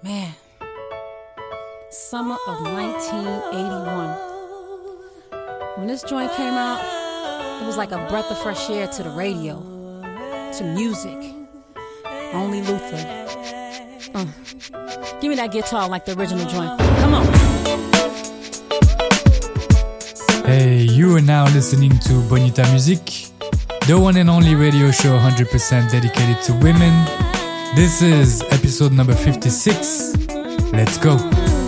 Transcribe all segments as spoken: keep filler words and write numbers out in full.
Man, summer of nineteen eighty-one. When this joint came out, it was like a breath of fresh air to the radio, to music. Only Luther. Uh. Give me that guitar like the original joint. Come on. Hey, you are now listening to Bonita Music, the one and only radio show one hundred percent dedicated to women. This is episode number fifty-six. Let's go.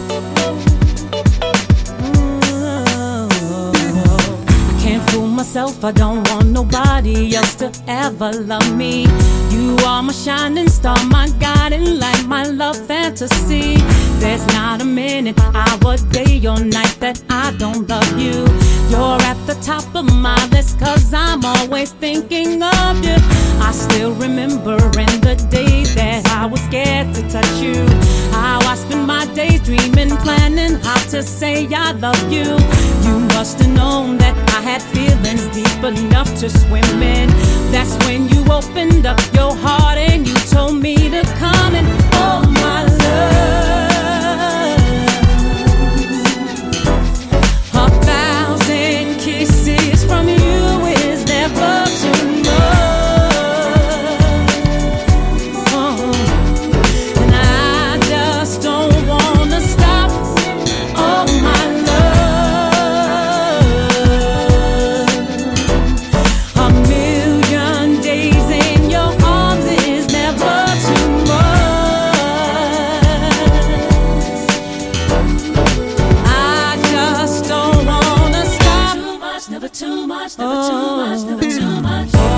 I can't fool myself, I don't want nobody else to ever love me. You are my shining star, my guiding light, my love fantasy. There's not a minute, hour, day or night that I don't love you. You're at the top of my list, cause I'm always thinking of you. I still remember in the days that I was scared to touch you, how I spent my days dreaming, planning how to say I love you. You must have known that I had feelings deep enough to swim in. That's when you opened up your heart and you told me to come and oh my love. A thousand kisses from you is never too much. Oh, and I just don't wanna stop. Oh my love. A million days in your arms is never too much. I just don't wanna stop. Too much, never too much, never too much, never too much. Oh,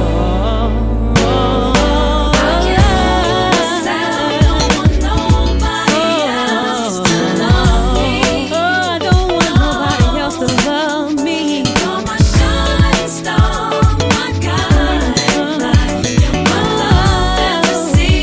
I can't settle, don't want nobody else to love me. Oh, I don't want nobody else to love me. You're my shining star, my guiding light, you're my love fantasy.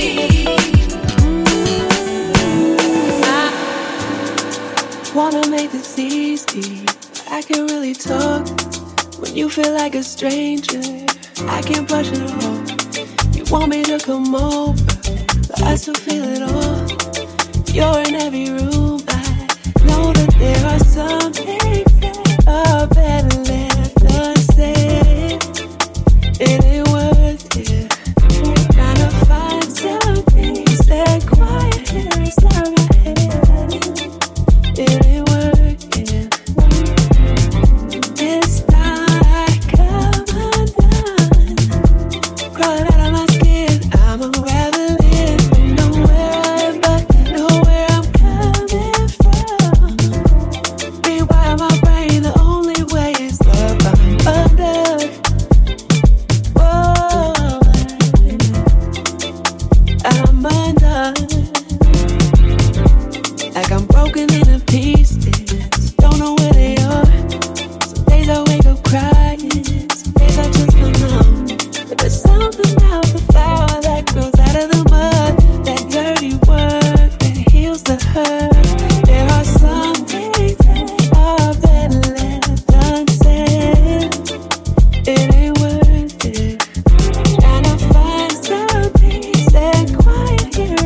I wanna make this easy. I can really talk when you feel like a stranger. I can't brush it off. You want me to come over, but I still feel it all. You're in every room. I know that there are some things that are better left unsaid. It ain't worth it. Trying to find some things that quiet here inside my head. It ain't working. It's not like I'm undone. Crawling out of my skin, I'm unraveling. Don't know where I am, but know where I'm coming from. Rewire my brain, the only way is love. I'm under. Whoa, I'm undone. Like I'm broken into pieces. Don't know where they are. Some days I wake up crying, some days I just feel numb. But there's something about the flower that grows out of the mud, that dirty work that heals the hurt. There are some things that are better left unsaid. It ain't worth it. Trying to find some peace and quiet here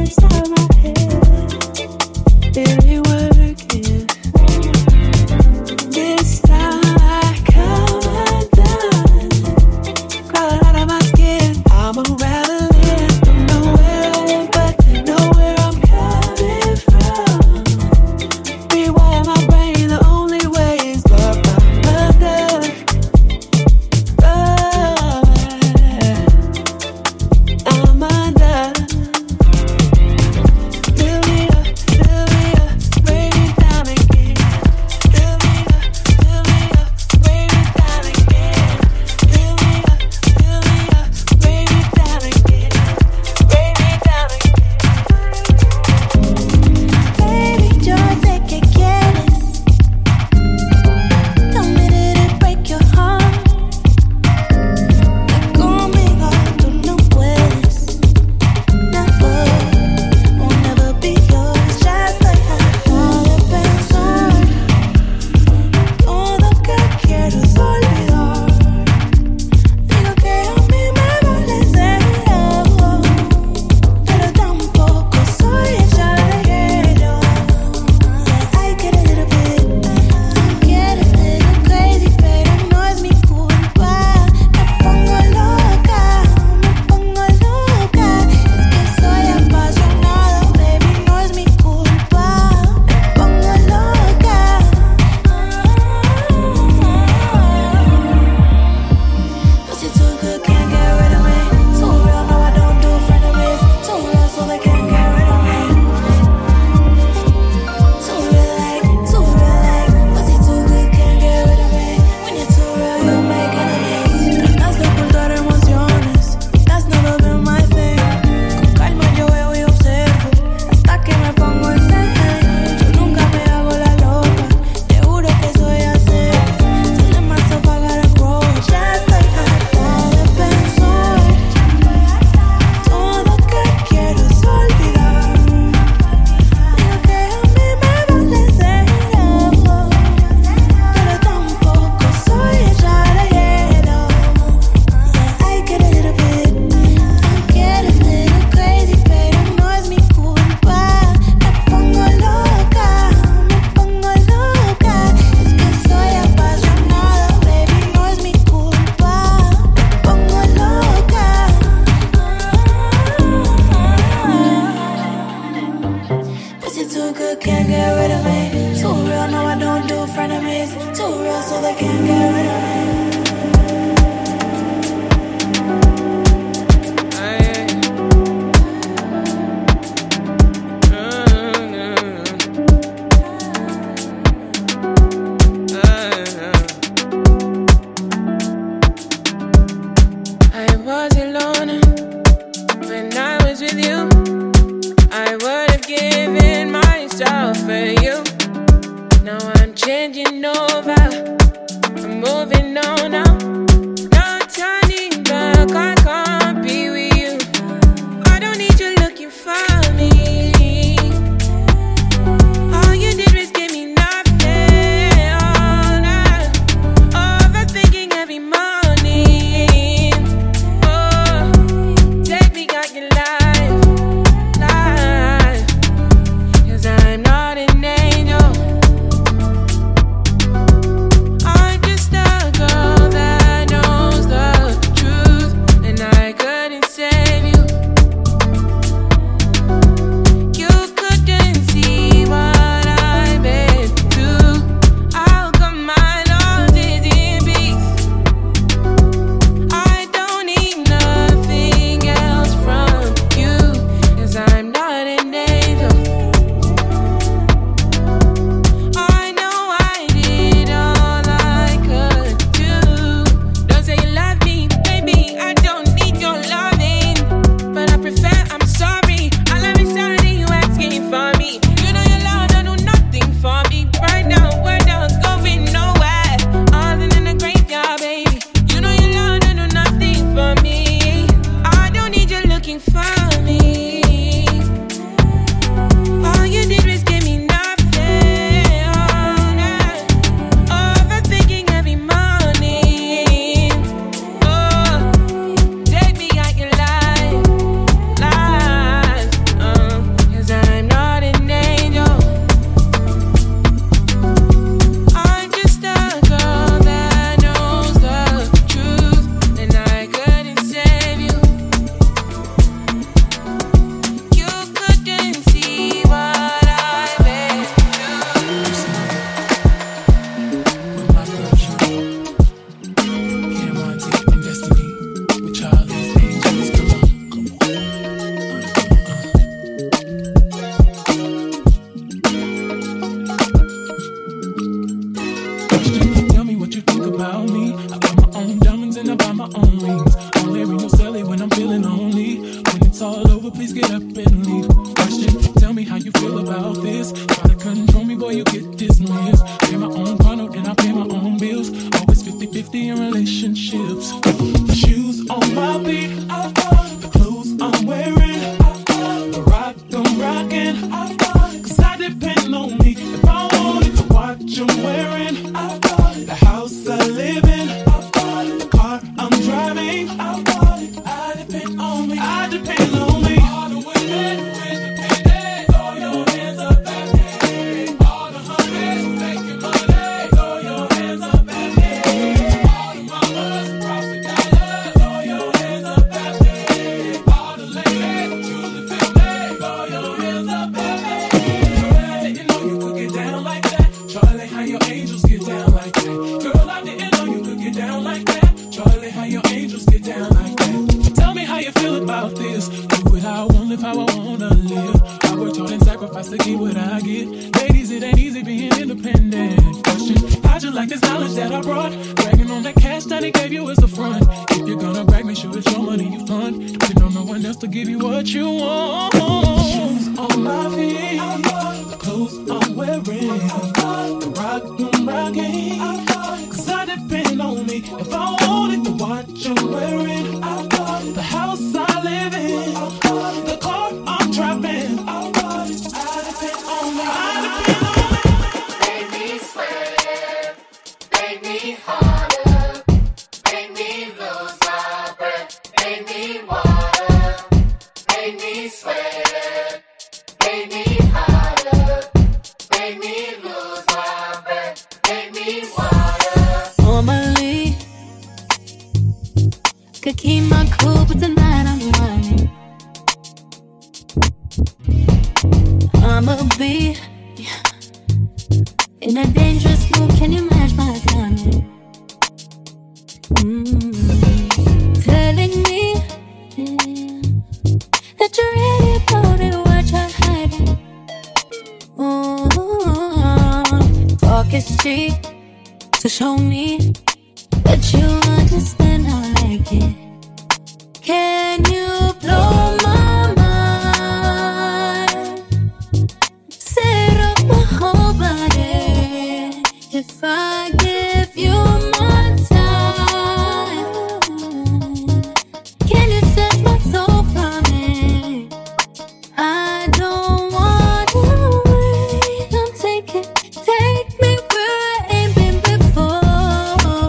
Take me where I ain't been before.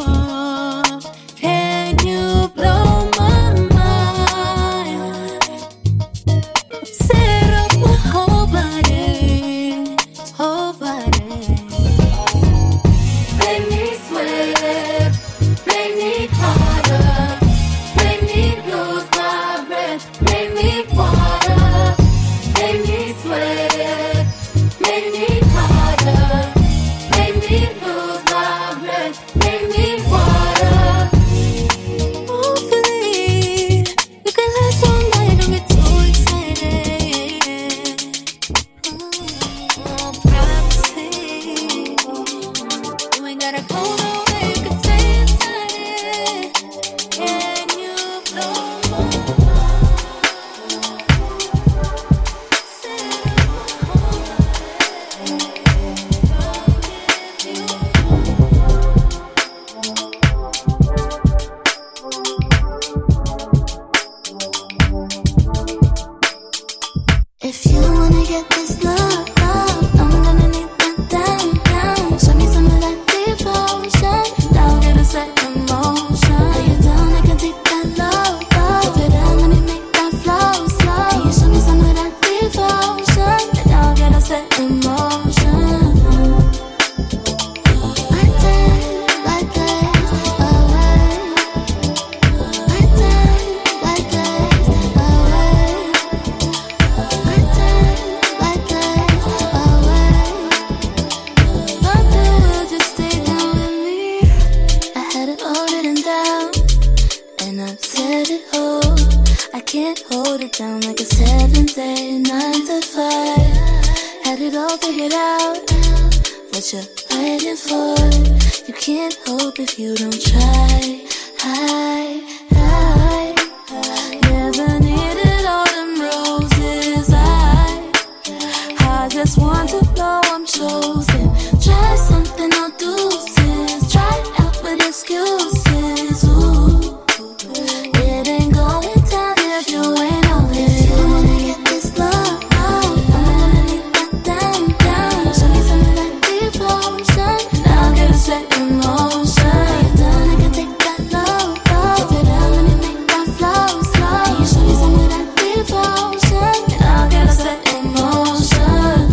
like a seventh day, nine to five. Had it all figured out. What you waiting for? You can't hope if you don't try. I, I, never needed all them roses. I, I just want to know I'm chosen. Try something, I'll do this. Try it out with excuses. Ooh, it ain't going down if you ain't on it. If you wanna get this love, I'm gonna need that down, down. Show me some of that devotion, and I'll get a set in motion. When you're done, I can take that low, low. Dip it out, let me make that flow slow. You show me some of that devotion, and I'll get a set in motion.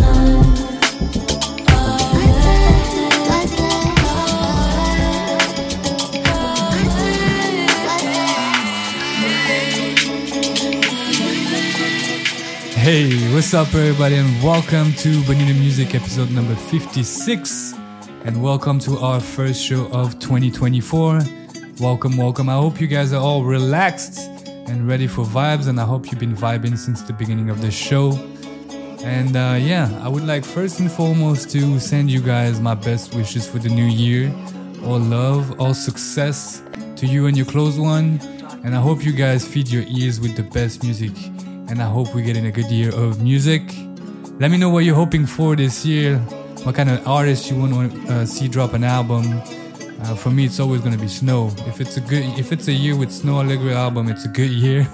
Hey, what's up everybody, and welcome to Bonita Music episode number fifty-six, and welcome to our first show of twenty twenty-four. Welcome, welcome. I hope you guys are all relaxed and ready for vibes, and I hope you've been vibing since the beginning of the show. And uh, yeah, I would like first and foremost to send you guys my best wishes for the new year. All love, all success to you and your close one, and I hope you guys feed your ears with the best music. And I hope we're getting a good year of music. Let me know what you're hoping for this year. What kind of artists you want to uh, see drop an album. Uh, for me, it's always going to be Snow. If it's a good, if it's a year with Snow Allegro album, it's a good year.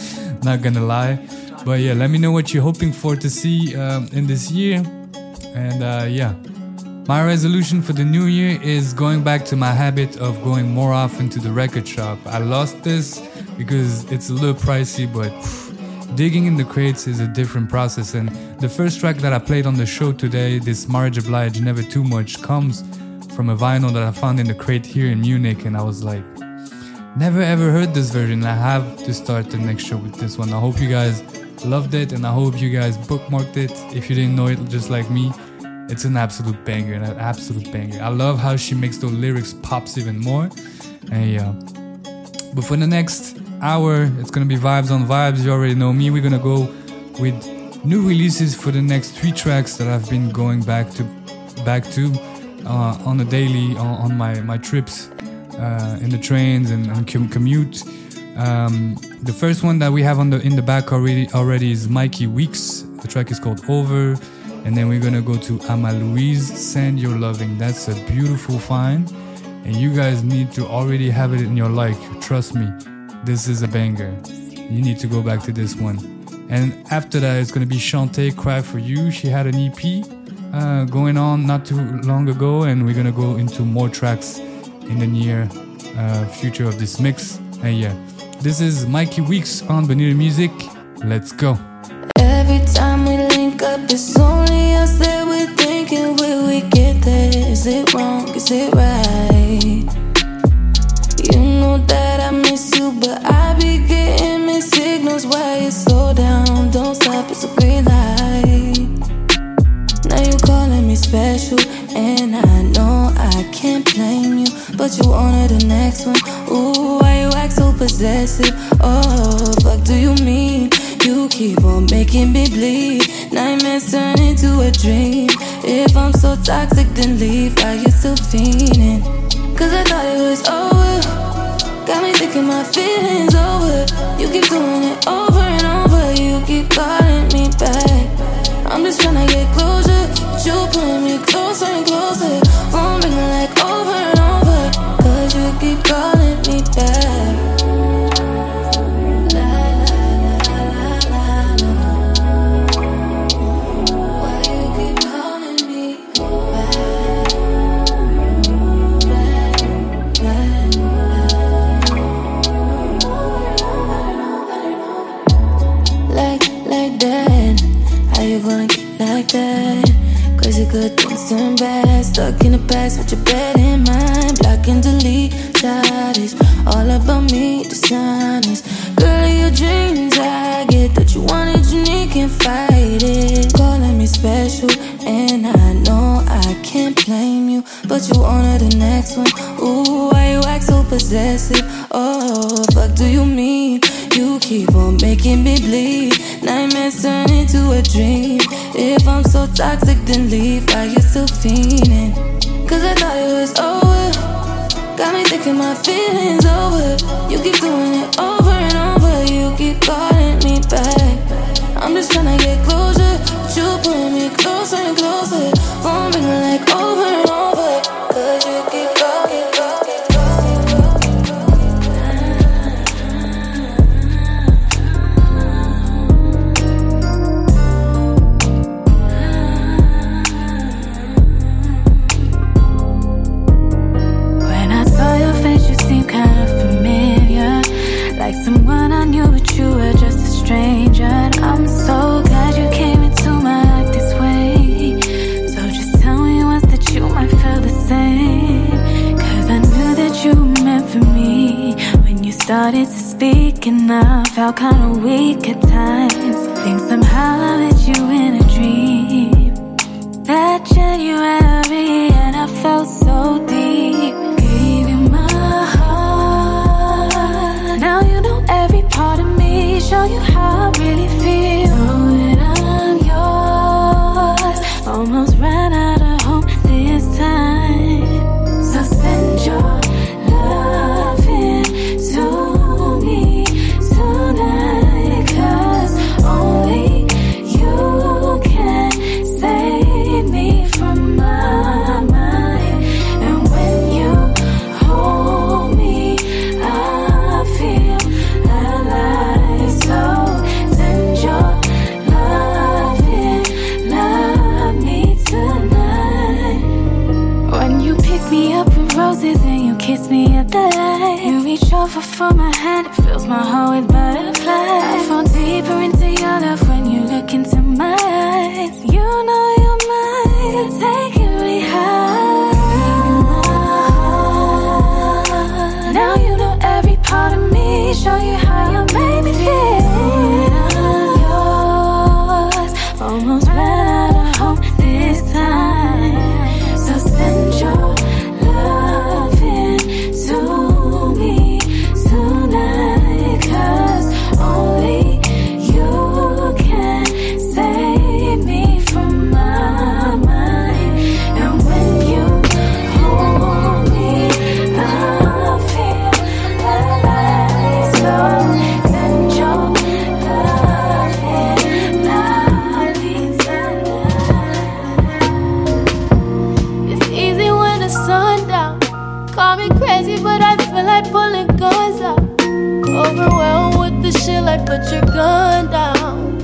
Not gonna lie. But yeah, let me know what you're hoping for to see um, in this year. And uh, yeah, my resolution for the new year is going back to my habit of going more often to the record shop. I lost this because it's a little pricey, but phew, digging in the crates is a different process. And the first track that I played on the show today, this Mara J. Blige, Never Too Much, comes from a vinyl that I found in the crate here in Munich, and I was like, never ever heard this version. I have to start the next show with this one. I hope you guys loved it, and I hope you guys bookmarked it. If you didn't know it just like me, it's an absolute banger, an absolute banger. I love how she makes those lyrics pops even more. And yeah, but for the next hour, it's gonna be vibes on vibes. You already know me. We're gonna go with new releases for the next three tracks that I've been going back to back to uh, on a daily on, on my my trips uh, in the trains and, and com- commute. Um, the first one that we have on the in the back already already is Mikey Weeks. The track is called Over, and then we're gonna go to Ama Louise, Send Your Loving. That's a beautiful find, and you guys need to already have it in your like. Trust me. This is a banger. You need to go back to this one. And after that, it's going to be Shantae, Cry For You. She had an E P uh, going on not too long ago, and we're going to go into more tracks in the near uh, future of this mix. And yeah, this is Mikey Weeks on Bonita Music. Let's go. Every time we link up, it's only us that we're thinking, will we get there? Is it wrong? Is it right? You know that I miss you, but I be getting mixed signals. Why you slow down, don't stop, it's a green light. Now you calling me special, and I know I can't blame you, but you honor the next one. Ooh, why you act so possessive? Oh, fuck do you mean? You keep on making me bleed. Nightmares turn into a dream. If I'm so toxic, then leave. Why you still fiending? Cause I thought it was over. Got me thinking my feelings over. You keep doing it over and over. You keep calling me back. I'm just tryna get closure, but you pulling me closer and closer. Phone ringing like over and over. Cause you keep calling me back. Like that, crazy good things turn bad. Stuck in the past with your bad in mind. Block and delete, childish. All about me, dishonest. Girl, in your dreams, I get that you want it, unique, can't fight it. Calling me special, and I know I can't blame you, but you honor the next one. Ooh, why you act so possessive? Oh, fuck do you mean? You keep on making me bleed. romance turn into a dream? If I'm so toxic, then leave. Why you still fiending? Cause I thought it was over. Got me thinking my feelings over. You keep doing it over and over. You keep calling me back. I'm just tryna get closure, but you pulling me closer and closer. Phone ringing like over and over. Cause you keep talking, talking, talking, talking, talking. When I saw your face, you seemed kind of familiar, like someone I knew, but you were just a stranger. And I'm so glad you came into my life this way. So just tell me once that you might feel the same. Cause I knew that you were meant for me when you started to speak, and I felt kinda weak at times. Think somehow I met you in a dream. That January, and I felt so deep. Gave you my heart. Now you know every part of me. Show you how I really feel. Know that I'm yours. Almost ran out of hope this time. So send your love in to me tonight. Cause only you can save me from my mind. And when you hold me, I feel alive. So send your love in, love me tonight. When you pick me up with roses and you kiss me at the light, you reach over for my hand, it fills my heart with butterflies. I fall deeper into your love when you look into my eyes. You know you're mine, you're taking me high. Now you know every part of me. Show you how you make me feel. I'm yours. Almost ran out of hope this time. So send your love in to me tonight. Cause only you can save me from my mind. And when you hold me, I feel alive. So send your love in, love me tonight. It's easy when the sun down. Call me crazy, but I feel like pulling guns out. Overwhelmed with the shit, like put your gun down.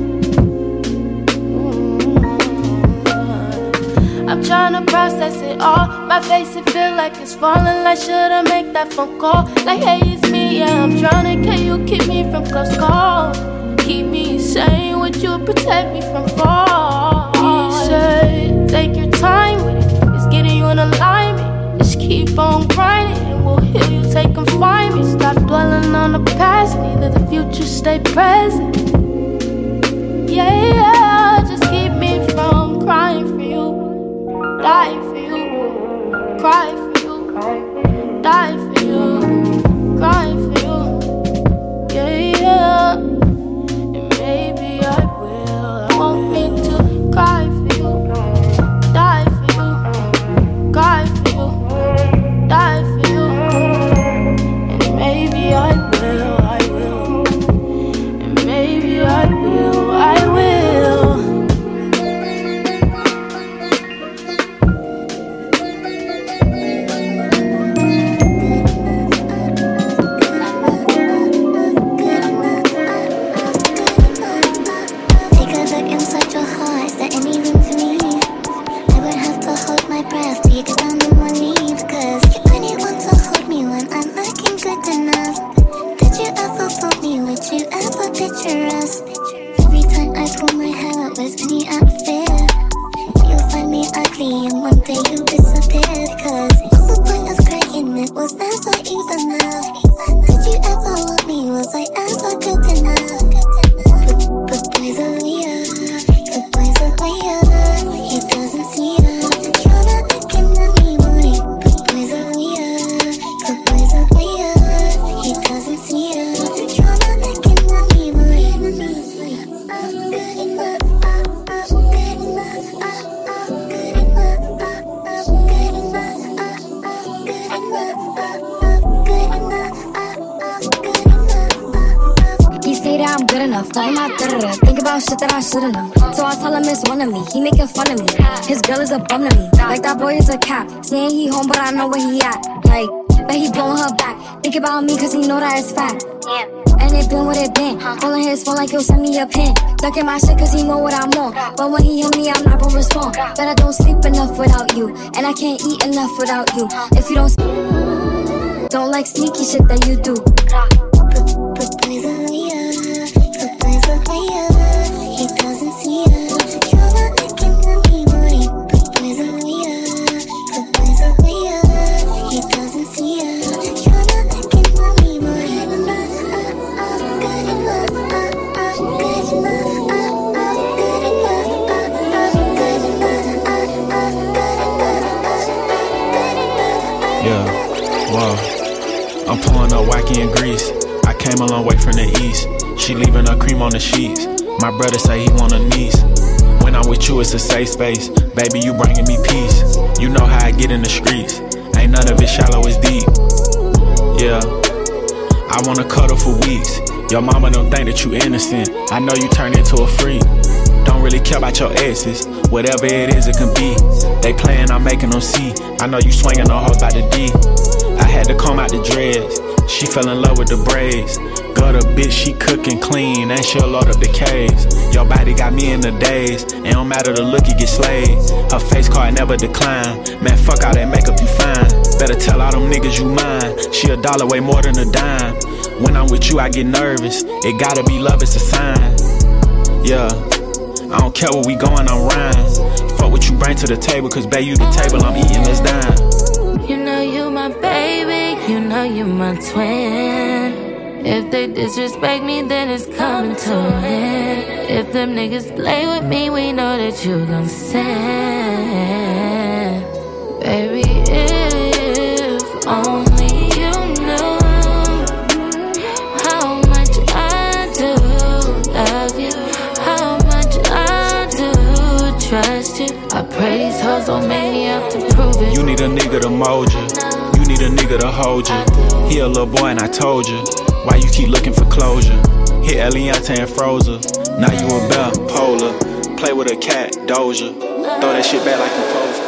Mm-hmm. I'm trying to process it all. My face, it feel like it's falling. Like, should I make that phone call? Like, hey, it's me, yeah, I'm drowning. Can you keep me from close call? Keep me sane, would you protect me from fall? He said, take your time with it. It's getting you in alignment. Just keep on grinding and we'll heal you, take and find me. Stop dwelling on the past, neither the future, stay present. Yeah, yeah, just keep me from crying for you, dying for you, cry for you, die for you, crying for you. Yeah, yeah, and maybe I will. I want me to cry for you, die for you, cry for you, die for you. And maybe I will, I will. And maybe I'm good enough, but I'm not good enough. Think about shit that I should've known. So I tell him it's one of me. He making fun of me. His girl is a bum to me. Like that boy is a cap. Saying he home, but I know where he at. Like, bet he blowing her back. Think about me, cause he know that it's fact. And it been what it been. Calling his phone like he'll send me a pin. Ducking my shit cause he know what I'm on. But when he hit me, I'm not gonna respond. Bet I don't sleep enough without you. And I can't eat enough without you. If you don't speak, don't like sneaky shit that you do. He doesn't see us. You're not making money, money. Good boys are we are. Good boys are we are. He doesn't see us. You're not making money, money. Good enough, good enough, good enough, good enough, good enough. Yeah, whoa. I'm pulling up wacky in Greece. I came a long way from the east. She leaving her cream on the sheets. My brother say he want a niece. When I'm with you, it's a safe space. Baby, you bringing me peace. You know how I get in the streets. Ain't none of it shallow, it's deep. Yeah, I wanna cuddle for weeks. Your mama don't think that you innocent. I know you turned into a freak. Don't really care about your exes. Whatever it is, it can be. They playing, I'm making them see. I know you swinging on hoes by the D. I had to comb out the dreads. She fell in love with the braids. Got a bitch, she cooking clean, and she'll load up the caves. Your body got me in the daze. It don't matter the look, you get slayed. Her face card never decline. Man, fuck all that makeup, you fine. Better tell all them niggas you mine. She a dollar way more than a dime. When I'm with you, I get nervous. It gotta be love, it's a sign. Yeah, I don't care where we going, I'm rhyme. Fuck what you bring to the table, cause babe, you the table, I'm eating, let's dine. You know you my baby, you know you my twin. If they disrespect me, then it's coming to an end. If them niggas play with me, we know that you gon' sin. Baby, if only you knew how much I do love you, how much I do trust you. I pray these hoes don't make me up to prove it. You need a nigga to mold you. You need a nigga to hold you. He a little boy and I told you. Why you keep looking for closure? Hit Eliante and Frozen. Now you a bear, polar. Play with a cat, Doja. Throw that shit back like you post.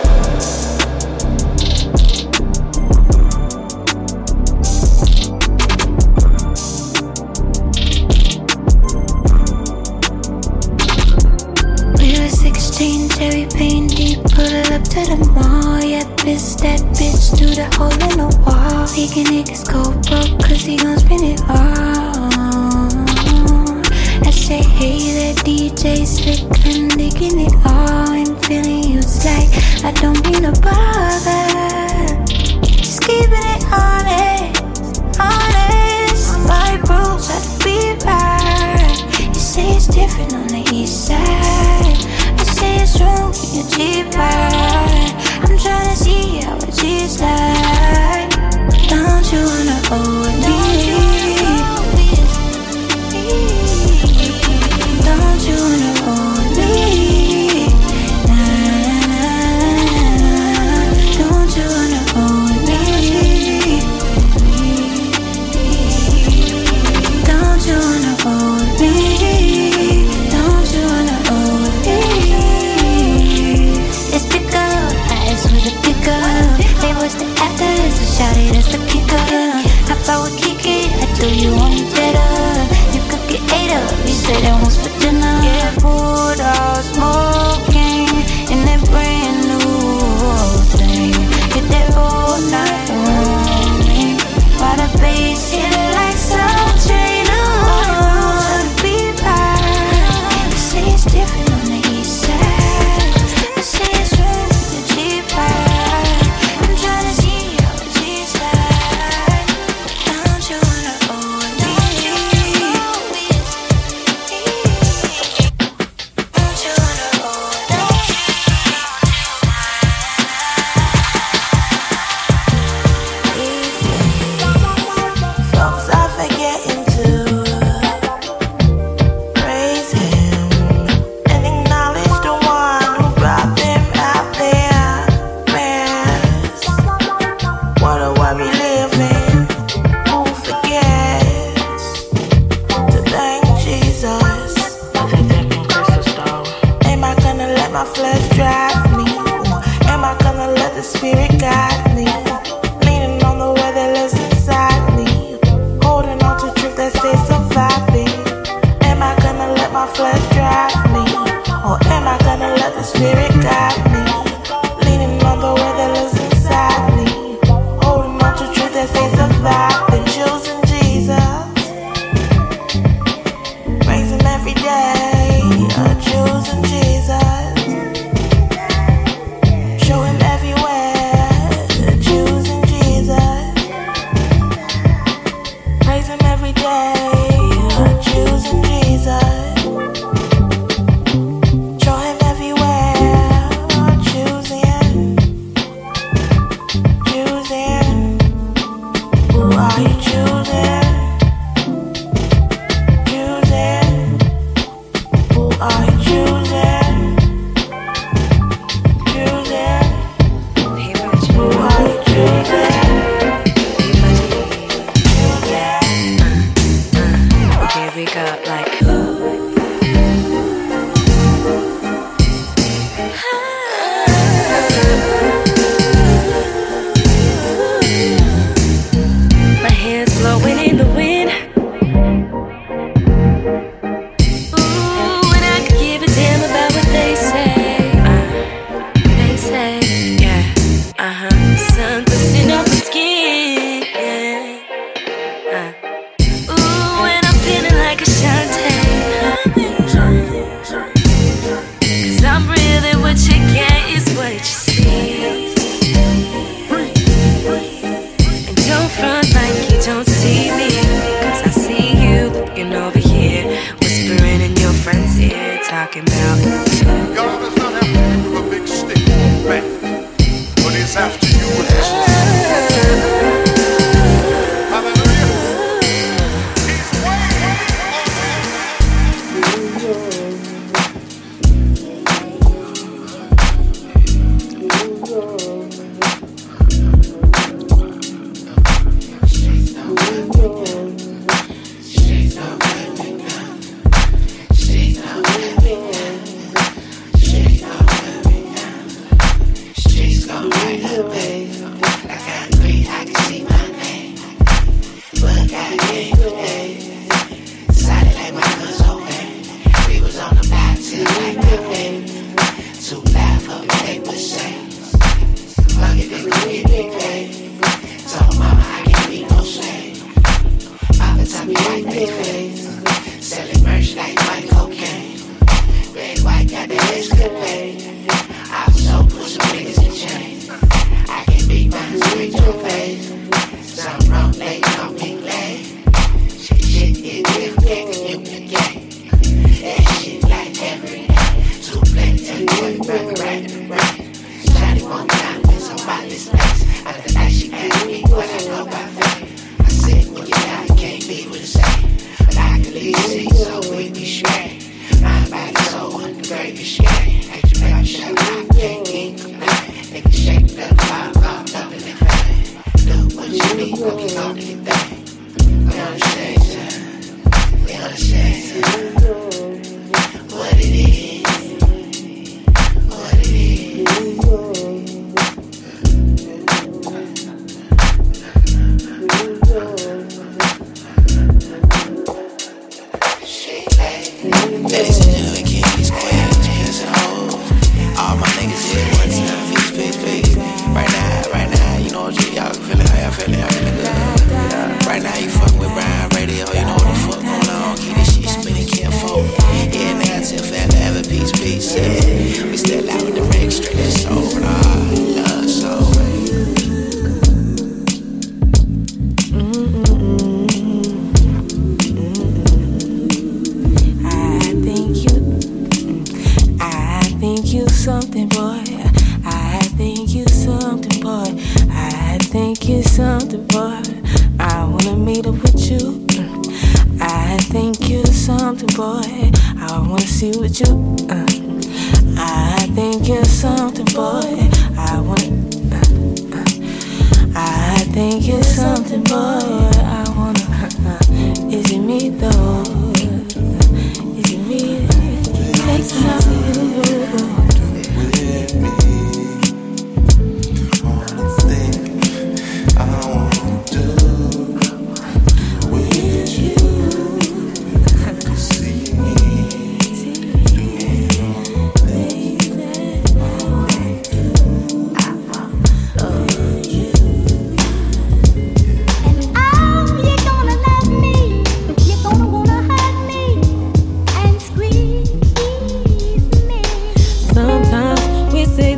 We were sixteen, cherry paint deep, pull up to the mall. Yeah, piss that bitch through the hole in the wall. Making niggas go broke, cause he gon' spend it all. I say, hey, that D J slick, I'm digging it all. I'm feeling you, it's like I don't mean to bother. Just keeping it honest, honest. My rules have to be right. You say it's different on the east side. I say it's wrong when you cheap right. I'm tryna see how it is like. Don't you wanna hold me? Don't you wanna hold me? Nah, nah, nah. Don't you wanna hold me? Don't you wanna hold me? Don't you wanna Spirit guide me, leaning on the way that lives inside me, holding on to truth that stays alive. Then choosing Jesus, praise Him every day. Uh, choosing Jesus, show Him everywhere. Choosing Jesus, praise Him every day. Uh, choosing Jesus. Baby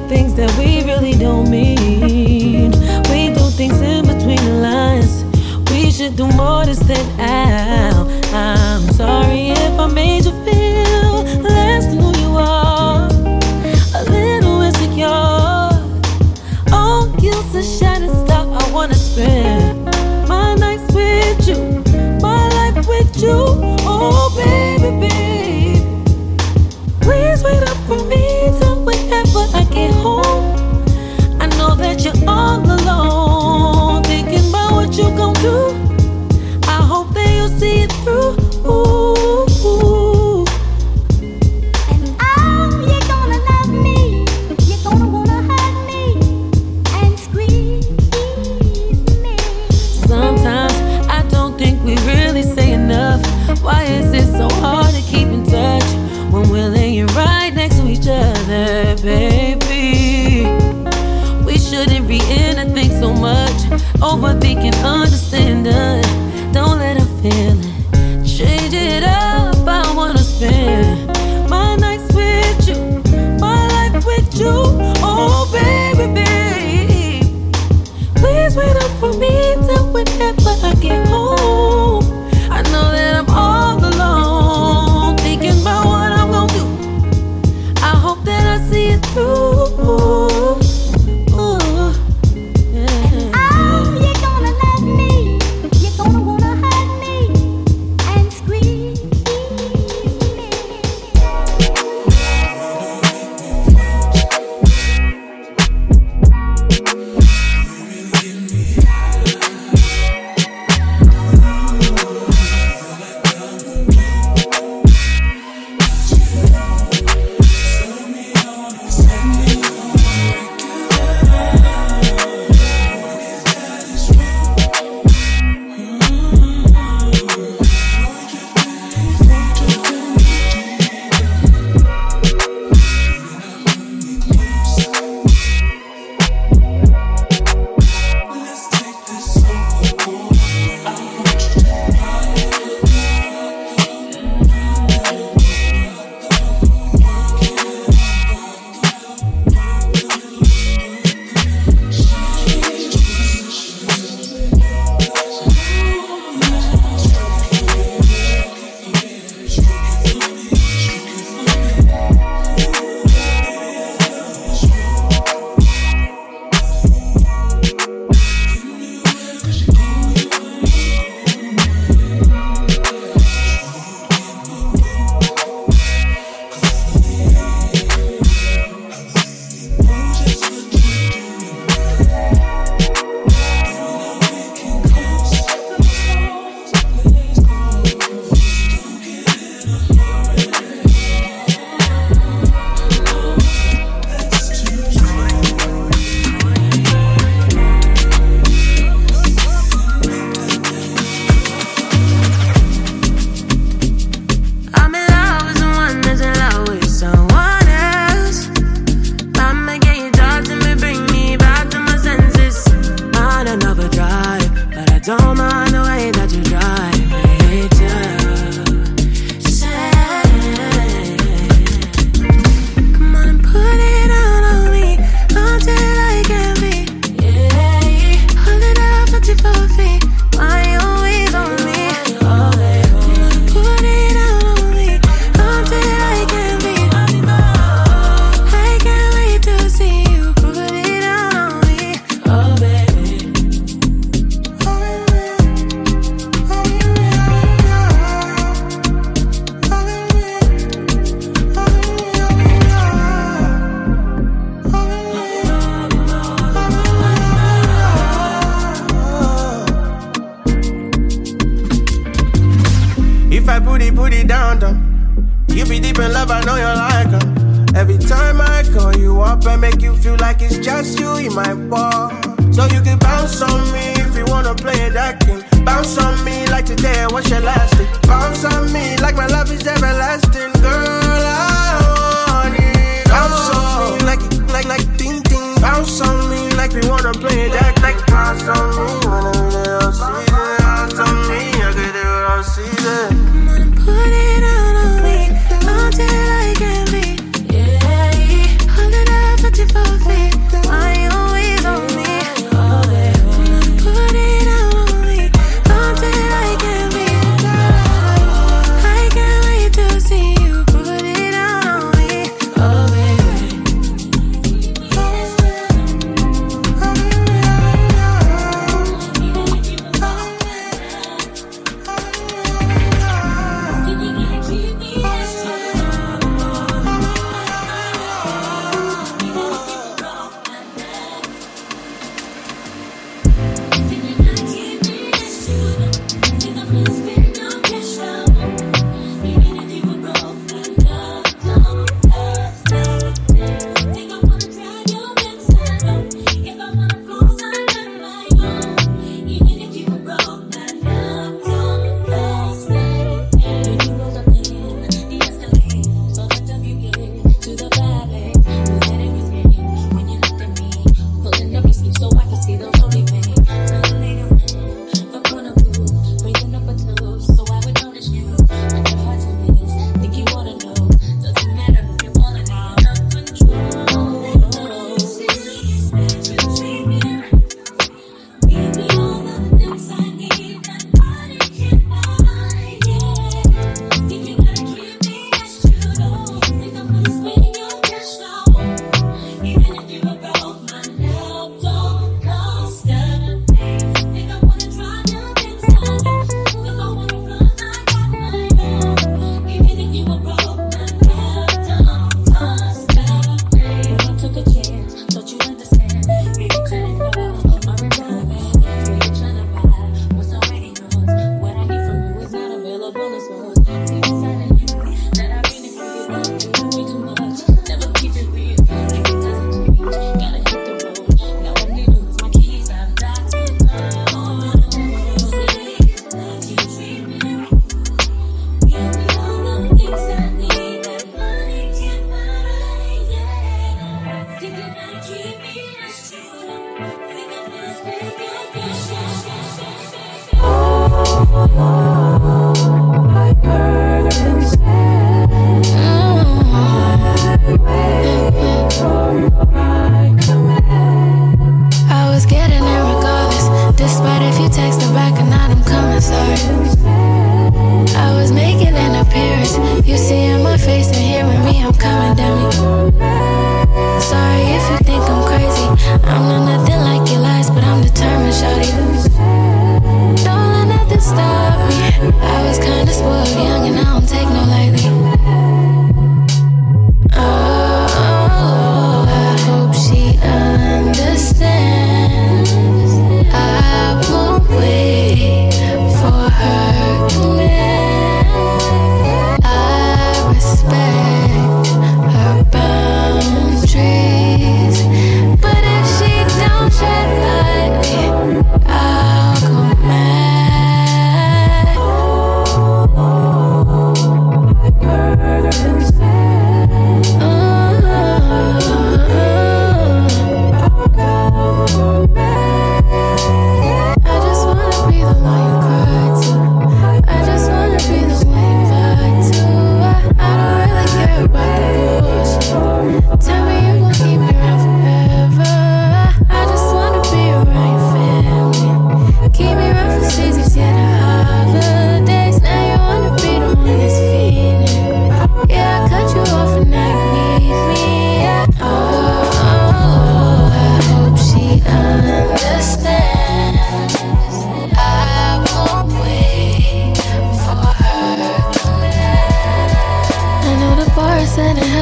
things that we really don't mean. We do things in between the lines. We should do more than stand out. I'm sorry if I made you feel less than who you are, a little insecure. Oh, you're a shining star. I wanna spend my nights with you, my life with you. Oh, baby, baby, please wait up for me till whenever I get home. I know that you're all alone, thinking about what you gon' do. I hope that you'll see it through. Ooh, ooh. And oh, you're gonna love me. You're gonna wanna hug me and squeeze me. Sometimes I don't think we really say enough. Why is it so hard to keep in touch when we're laying right next to each other, baby? We shouldn't be in a thing so much, overthinking, understanding. Don't let her feel it, change it up. I wanna spend my nights with you, my life with you. Oh, baby, baby, please wait up for me till whenever I get home. I know that I'm all alone, thinking about what I'm gonna do. I hope that I see it through. Ooh, yeah. Oh, you're gonna love me. You're gonna wanna hug me and squeeze me. Hold it up, touch it for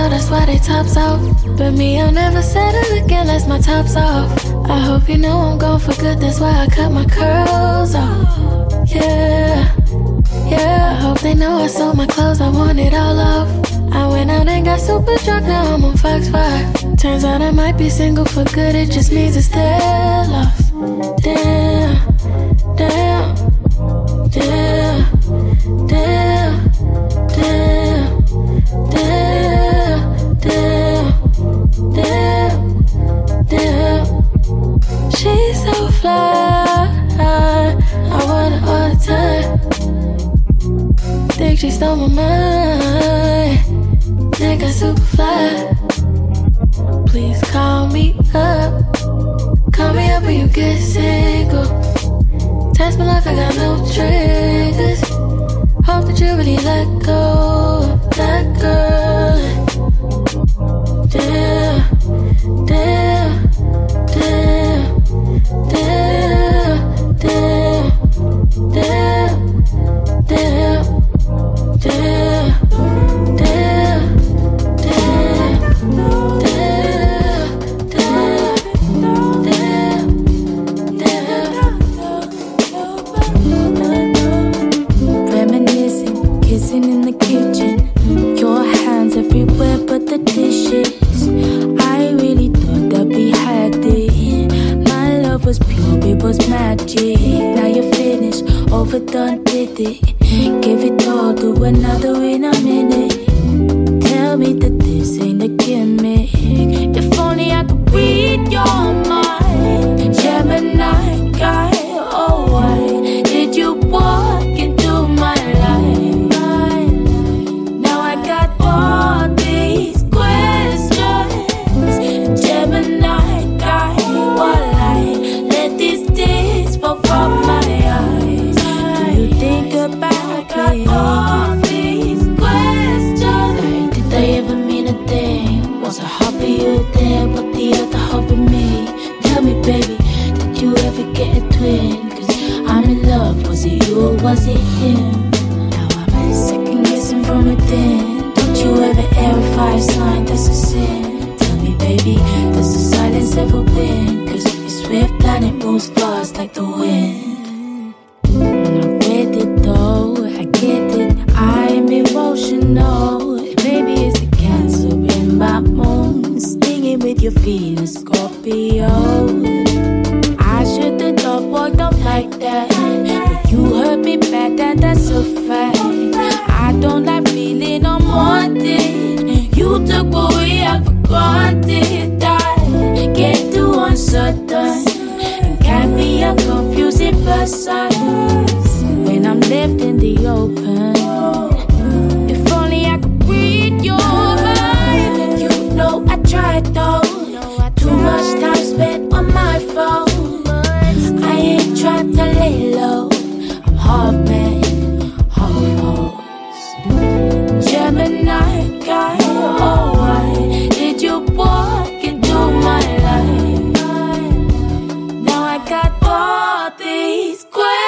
know that's why they tops off. But me, I'll never settle again, that's my tops off. I hope you know I'm gone for good, that's why I cut my curls off. Yeah, yeah, I hope they know I sold my clothes, I want it all off. I went out and got super drunk, now I'm on Fox five. Turns out I might be single for good, it just means it's their loss. Damn, damn, damn, damn, damn, damn, damn, damn, damn. She's so fly, I want her all the time. Think she stole my mind, think I super fly. Please call me up, call me up when you get single. Test me like I got no triggers. Hope that you really let go of that girl. Damn, damn, damn, damn, damn, damn, damn, damn, damn, reminiscing, kissing in the kitchen, your hands everywhere but the dishes. I really thought that we had it. My love was pure, it was magic. Now you're finished, overdone, did it. Give it all to another in a minute. Tell me that this ain't a gimmick. If only I could read your mind, Gemini guy. Oh, why did you walk into my life? Now I got all these questions, Gemini guy. While I let these tears fall from my eyes, do you think about me? All these questions. Did they ever mean a thing? Was I half of you there, but the other half of me? Tell me, baby, did you ever get a twin? Cause I'm in love, was it you or was it him? Now I'm second guessing from within. Don't you ever air a fire sign, that's a sin. Tell me, baby, does the silence ever win? Cause this swift planet moves fast like the wind. I read it though, I get it, I'm emotional. Maybe it's the cancer in my moon, stinging with your Venus, Scorpio. I should've thought walked off like that, but you hurt me bad, and that's a fact. I don't like feeling unwanted. You took what we had for granted. I get too uncertain and can be a confusing person when I'm left in the open. If only I could read your mind. You know I tried though. Too much time spent on my phone. I ain't trying to lay low. I'm half man, half horse. Gemini guy, oh why did you walk into my life? Now I got all these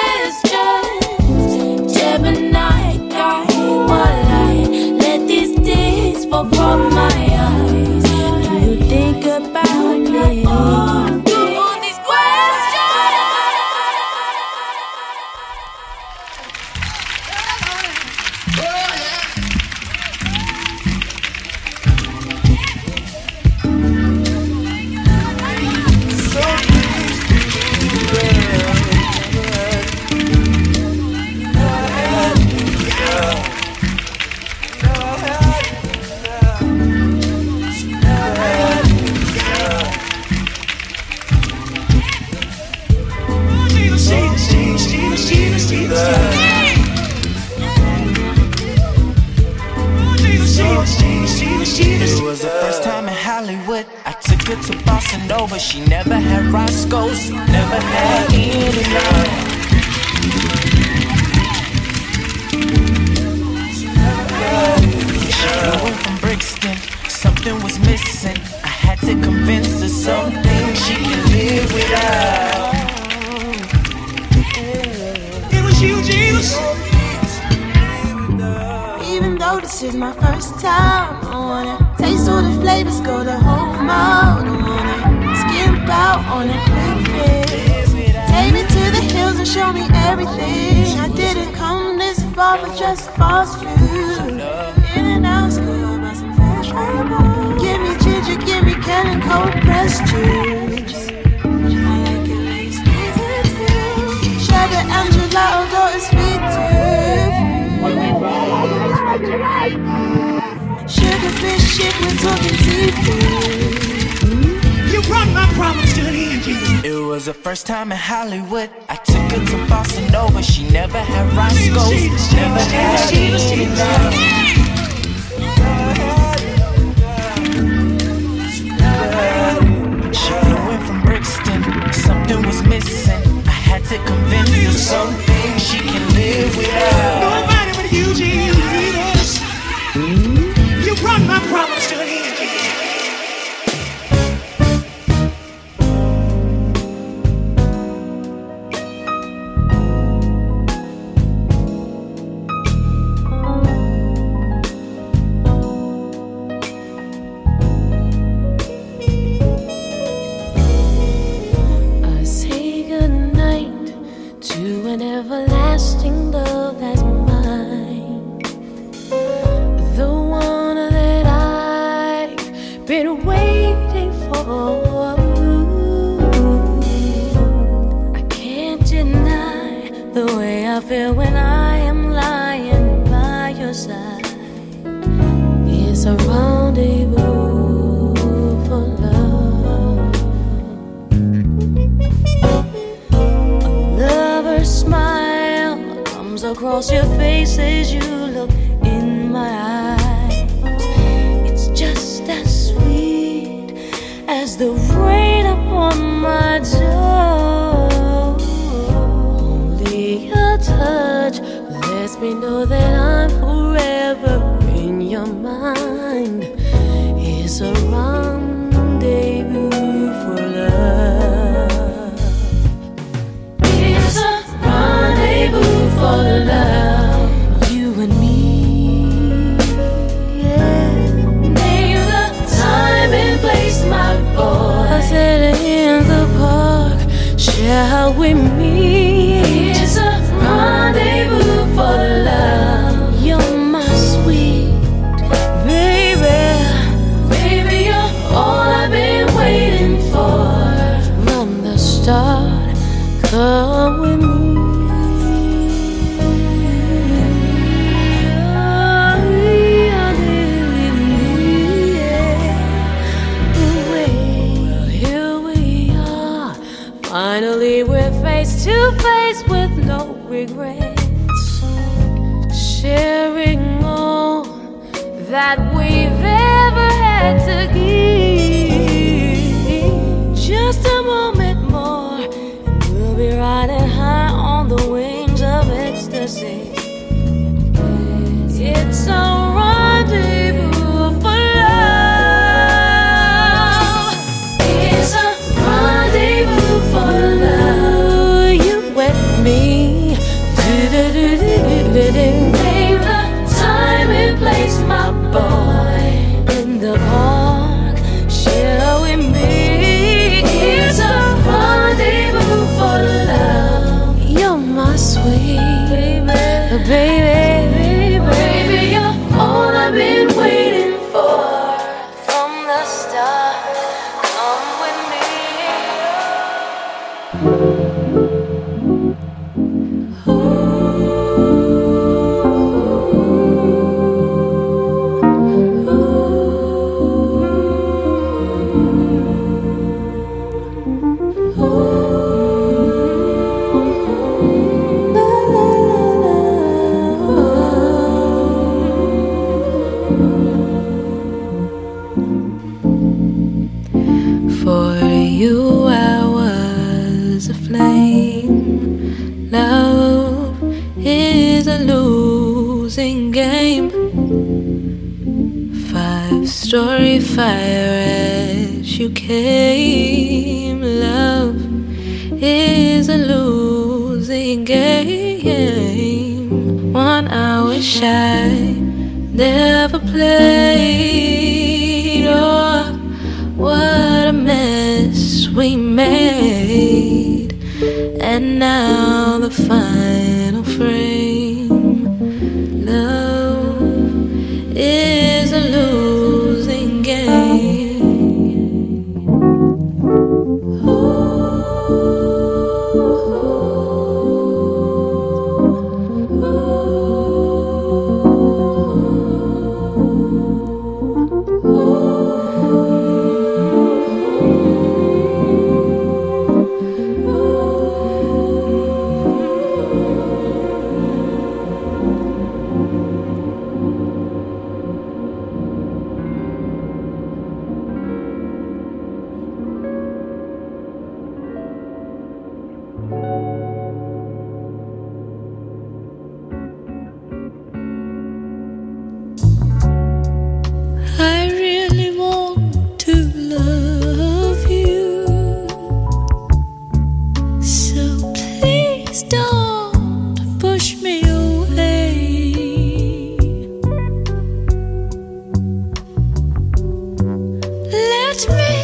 questions, Gemini guy. While I let these tears fall from my eyes, do you think about me? It was the first time in Hollywood. I took her to Boston Nova. She never had Roscoe's, never had any love. She flew in from Brixton, something was missing. I had to convince her something she can live without. It was you, Jesus. Even though this is my first time, I wanna taste the flavors go the whole mile. Don't wanna skip out on a quick fix. Take me to the hills and show me everything. I didn't come this far for just fast food. In and out, school, buy some vegetables. Give me ginger, give me Cannon cold pressed juice. I like it when you squeeze it too. Sherbet and gelato got a sweet tooth. Sugar fish shit, we're talking seafood. You brought my problems to the end. It was the first time in Hollywood. I took her to Bossa Nova. She never had Roscoe's, never had any love. She went from Brixton, something was missing. I had to convince her something she can live without. Nobody but you, Jesus. You brought my problems to the end. Everlasting love that's mine, the one that I've been waiting for. I can't deny the way I feel when I am lying by your side. It's a rendezvous for love. A lover's smile comes across your face as you look in my eyes. It's just as sweet as the rain upon my door. Only a touch lets me know that I'm forever in your mind. It's a rendezvous for love. It's a rendezvous for love, you and me. Yeah. Name the time and place, my boy. I said in the park, shall we meet? It's a rendezvous for love. You're my sweet baby. Baby, you're all I've been waiting for. From the start, come with me. Finally, we're face to face with no regrets, sharing all that we've ever had to give. Just a moment more, and we'll be riding high on the wings of ecstasy. It's a rendezvous for love. It's a rendezvous for love. You and me. Name the time and place, my boy. In the park, shall we meet? It's a rendezvous for love. You're my sweet baby, baby, baby. You're all I've been waiting for. From the start, come with me. For you I was a flame. Love is a losing game. Five-story fire as you came. Love is a losing game. One I wish I never played. we made, and now the final frame. Love is a losing game. I really want to love you, so please don't push me away. Let me